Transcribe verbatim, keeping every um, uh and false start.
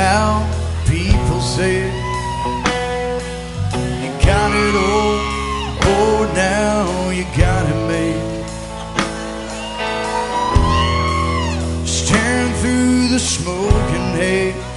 how people say it. You got it all, oh now you got it made. Staring through the smoke and haze,